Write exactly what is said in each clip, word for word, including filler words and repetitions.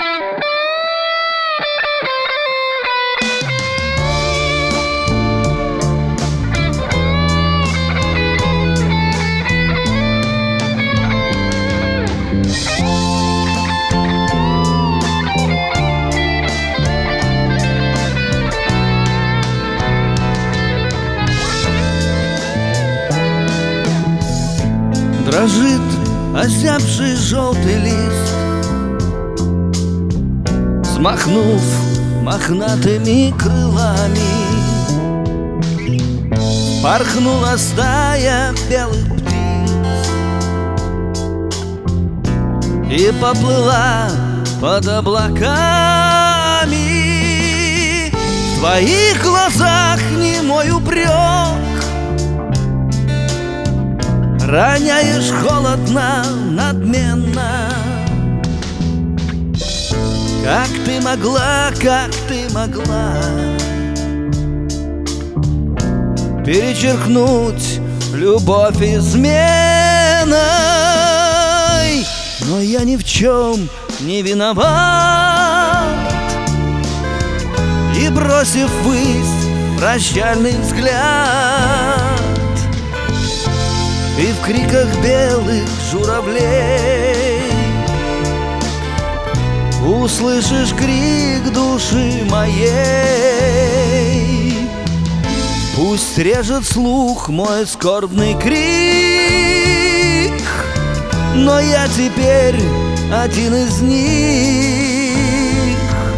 Дрожит озябший желтый лист, взмахнув мохнатыми крылами, порхнула стая белых птиц и поплыла под облаками. В твоих глазах немой упрек, роняешь холодно, надменно. Как ты могла, как ты могла перечеркнуть любовь изменой? Но я ни в чем не виноват, и, бросив ввысь прощальный взгляд, ты в криках белых журавлей услышишь крик души моей. Пусть режет слух мой скорбный крик, но я теперь один из них,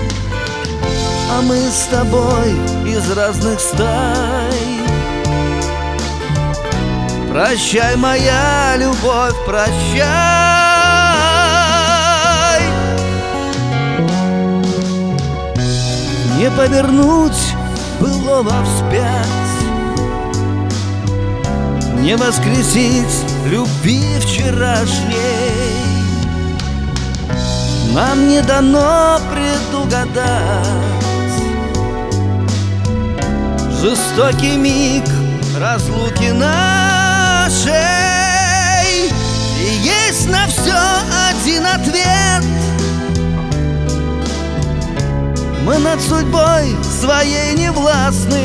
а мы с тобой из разных стай. Прощай, моя любовь, прощай. Не повернуть былого вспять, не воскресить любви вчерашней. Нам не дано предугадать жестокий миг разлуки нашей. И есть на все один ответ: мы над судьбой своей не властны.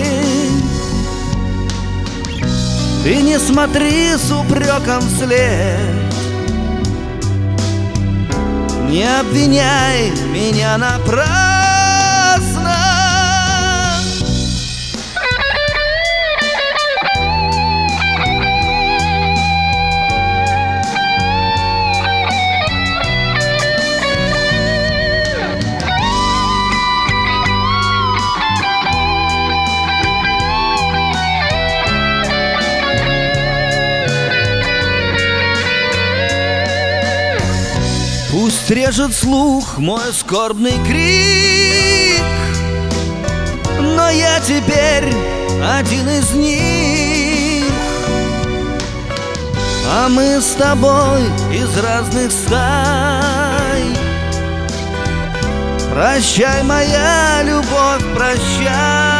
Ты не смотри с упреком вслед, не обвиняй меня напрасно. Пусть режет слух мой скорбный крик, но я теперь один из них, а мы с тобой из разных стай. Прощай, моя любовь, прощай.